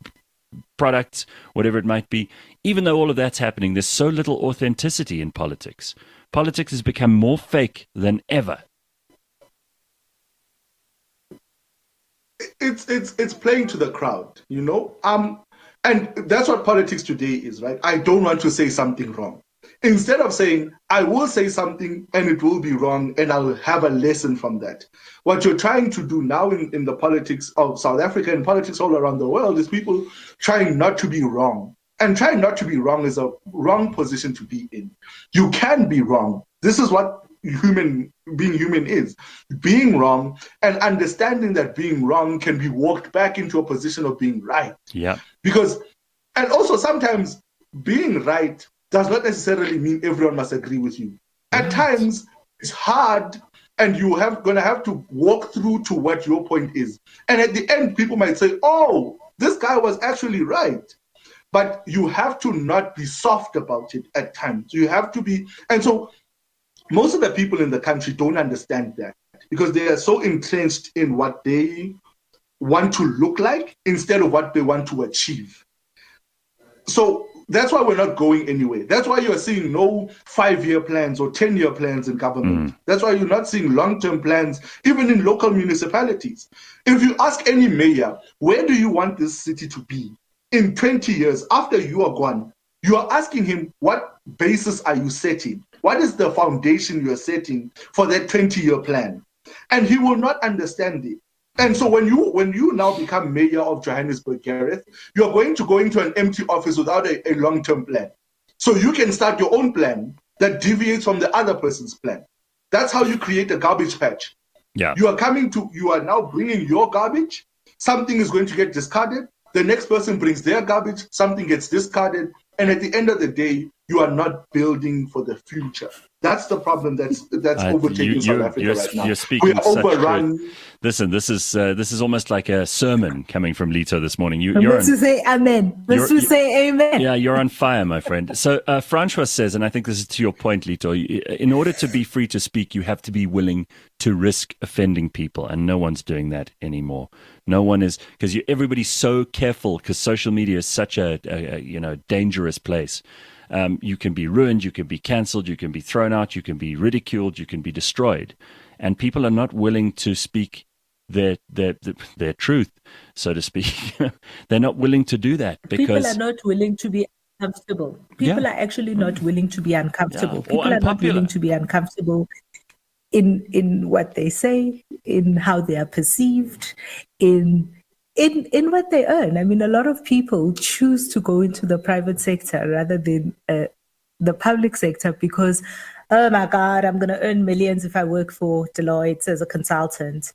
products, whatever it might be, even though all of that's happening, there's so little authenticity in politics. Politics has become more fake than ever. It's it's it's playing to the crowd, you know. Um, and that's what politics today is, right? I don't want to say something wrong. Instead of saying I will say something and it will be wrong and I'll have a lesson from that, what you're trying to do now in, in the politics of South Africa and politics all around the world is people trying not to be wrong. And trying not to be wrong is a wrong position to be in. You can be wrong. This is what human being human is, being wrong and understanding that being wrong can be walked back into a position of being right. Yeah. Because, and also sometimes being right does not necessarily mean everyone must agree with you. At times it's hard, and you have gonna have to walk through to what your point is. And at the end, people might say, "Oh, this guy was actually right." But you have to not be soft about it at times. You have to be, and so. Most of the people in the country don't understand that, because they are so entrenched in what they want to look like instead of what they want to achieve. So that's why we're not going anywhere. That's why you're seeing no five-year plans or ten-year plans in government. Mm. That's why you're not seeing long-term plans, even in local municipalities. If you ask any mayor, where do you want this city to be in twenty years after you are gone, you are asking him, what basis are you setting? What is the foundation you're setting for that twenty-year plan? And he will not understand it. And so when you when you now become mayor of Johannesburg, Gareth, you're going to go into an empty office without a, a long-term plan. So you can start your own plan that deviates from the other person's plan. That's how you create a garbage patch. Yeah. You are coming to, you are now bringing your garbage. Something is going to get discarded. The next person brings their garbage. Something gets discarded. And at the end of the day, you are not building for the future. That's the problem that's that's uh, overtaking you, South Africa you're, right now. You're speaking we are overrun. Truth. Listen, this is uh, this is almost like a sermon coming from Lito this morning. You, you're Let's on, say amen. Let's just say amen. Yeah, you're on fire, my friend. So uh, Francois says, and I think this is to your point, Lito, in order to be free to speak, you have to be willing to risk offending people, and no one's doing that anymore. No one is, because everybody's so careful, because social media is such a, a, a you know dangerous place. Um, you can be ruined, you can be cancelled, you can be thrown out, you can be ridiculed, you can be destroyed. And people are not willing to speak their their their truth, so to speak. They're not willing to do that because people are not willing to be uncomfortable. People yeah. are actually not willing to be uncomfortable. Yeah. People are not willing to be uncomfortable in in what they say, in how they are perceived, in In in what they earn. I mean, a lot of people choose to go into the private sector rather than uh, the public sector because, oh my God, I'm going to earn millions if I work for Deloitte as a consultant.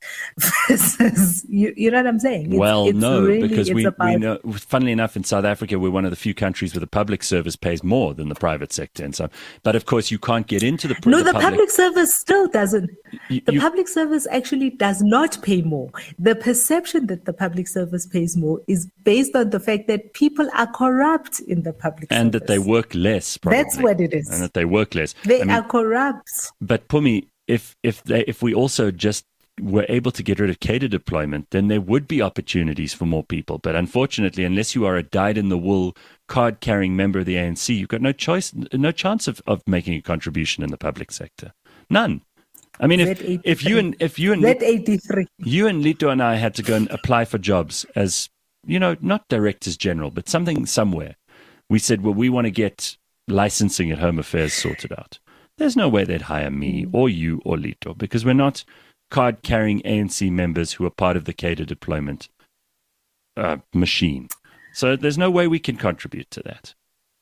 you, you know what I'm saying? It's, well, it's no, really, because we, about... we know, funnily enough, in South Africa, we're one of the few countries where the public service pays more than the private sector. And so, but of course, you can't get into the, no, the, the public... public service still doesn't. You, the you... public service actually does not pay more. The perception that the public service pays more is based on the fact that people are corrupt in the public and service. that they work less, probably. That's what it is. And that they work less. They I mean, are corrupt. But Pumi, if if they, if we also just were able to get rid of cadre deployment, then there would be opportunities for more people. But unfortunately, unless you are a dyed-in-the-wool, card-carrying member of the A N C, you've got no choice, no chance of, of making a contribution in the public sector. None. I mean, if if you and if you and you and Lito and I had to go and apply for jobs as, you know, not directors general, but something somewhere, we said, well, we want to get licensing at Home Affairs sorted out. There's no way they'd hire me or you or Lito because we're not card-carrying A N C members who are part of the cadre deployment uh, machine. So there's no way we can contribute to that.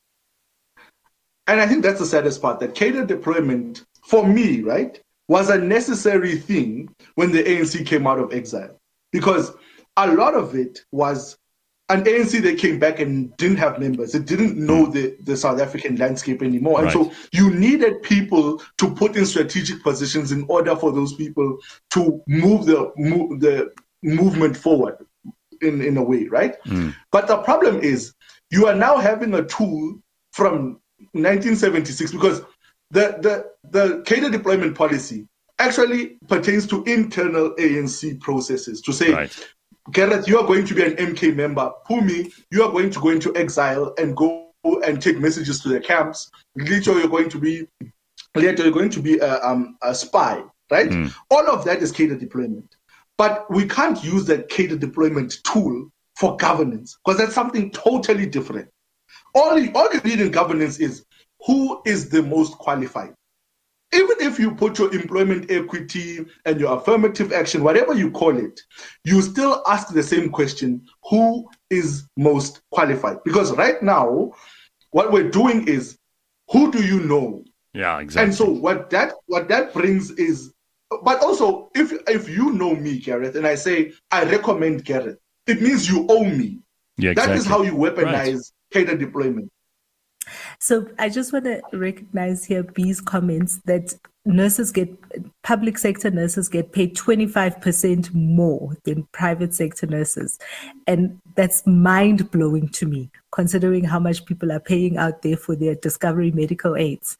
And I think that's the saddest part, that cadre deployment, for me, right, was a necessary thing when the A N C came out of exile. Because a lot of it was an A N C that came back and didn't have members. It didn't know the, the South African landscape anymore. And right. so you needed people to put in strategic positions in order for those people to move the move, the movement forward in, in a way, right? Mm. But the problem is you are now having a tool from nineteen seventy-six because the, the, the cadre deployment policy actually pertains to internal A N C processes to say, right. Gareth, you are going to be an M K member. Pumi, you are going to go into exile and go and take messages to the camps. Lito, you're going to be, later you're going to be a, um, a spy, right? Mm. All of that is cadre deployment. But we can't use that cadre deployment tool for governance because that's something totally different. All you, all you need in governance is who is the most qualified. Even if you put your employment equity and your affirmative action, whatever you call it, you still ask the same question, who is most qualified? Because right now, what we're doing is, who do you know? Yeah, exactly. And so what that what that brings is, but also, if if you know me, Gareth, and I say, I recommend Gareth, it means you owe me. Yeah, exactly. That is how you weaponize cadre deployment. So I just want to recognize here B's comments that nurses get, public sector nurses get paid twenty-five percent more than private sector nurses. And that's mind blowing to me, considering how much people are paying out there for their Discovery medical aids.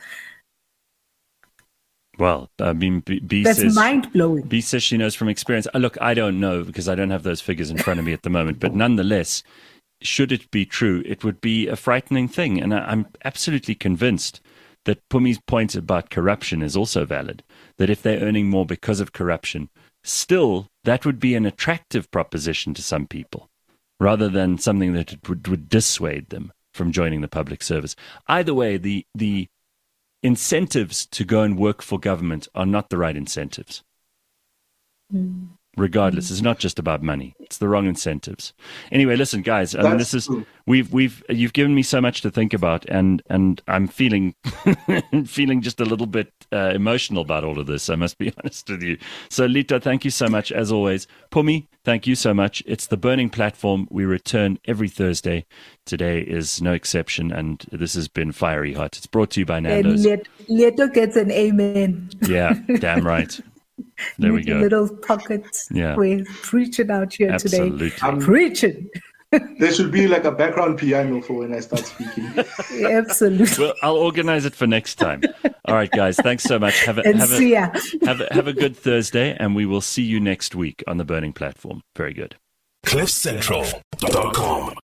Well, I mean, B, B that's says, mind blowing. B says she knows from experience. Uh, look, I don't know because I don't have those figures in front of me at the moment, but nonetheless, should it be true, it would be a frightening thing. And I, I'm absolutely convinced that Pumi's point about corruption is also valid, that if they're earning more because of corruption, still that would be an attractive proposition to some people, rather than something that it would, would dissuade them from joining the public service. Either way, the the incentives to go and work for government are not the right incentives. Mm. Regardless, it's not just about money. It's the wrong incentives. Anyway, listen, guys. I mean, this is we've we've you've given me so much to think about, and and I'm feeling feeling just a little bit uh, emotional about all of this. I must be honest with you. So, Lito, thank you so much as always. Pumi, thank you so much. It's the Burning Platform. We return every Thursday. Today is no exception, and this has been fiery hot. It's brought to you by Nando's. And Lito gets an amen. Yeah, damn right. There we go. Little pockets. Yeah. We're preaching out here Absolutely. today. I'm preaching. There should be like a background piano for when I start speaking. Absolutely. Well, I'll organize it for next time. All right, guys. Thanks so much. Have a, and have, see a, ya. have, a, have a good Thursday, and we will see you next week on the Burning Platform. Very good. cliff central dot com